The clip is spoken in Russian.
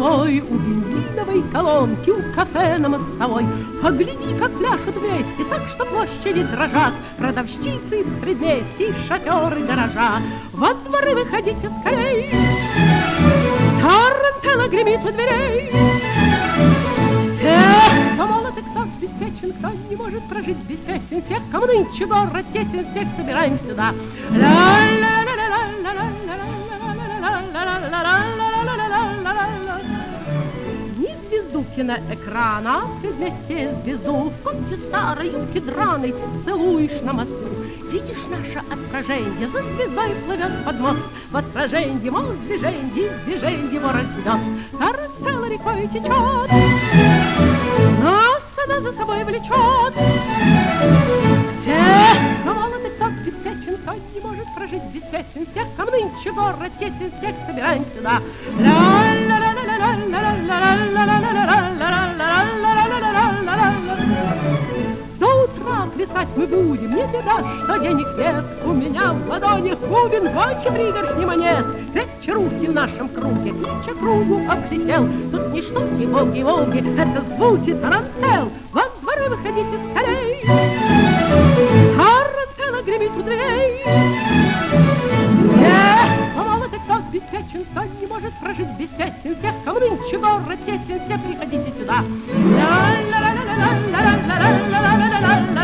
тобой у бензиновой колонки, у кафе на Мостовой. Погляди, как пляшут вместе, так что площади дрожат, продавщицы из предместий, шоферы гаража. Во дворы выходите скорей, тарантелла гремит у дверей. Все, кто молод и кто обеспечен, кто не может прожить без песен, всех, кому нынче город тесен, всех собираем сюда. Не звезду киноэкрана, ты вместе звезду в комнате старой юбки драной целуешь на мосту. Видишь наше отражение, за звездой плывет под мост. В отражении мост движенье ворох звезд. Тарантелла рекой течет, нас она за собой влечет. Все, кто молод и кто обеспечен, кто не может прожить без песен, всех, кому нынче город тесен, всех собираем сюда. До утра плясать мы будем, не беда, что денег нет. У меня в ладонях бубен, звонче пригоршни монет. Крепче руки в нашем круге, и кругу облетел. Тут не штуки, волги, это звуки тарантел. Во дворы выходите скорей, тарантелла гремит у дверей. Все, кто молод и кто обеспечен, кто не может прожить без песен, всех, кому нынче город тесен, все приходите сюда. La la la la la la la la la la la.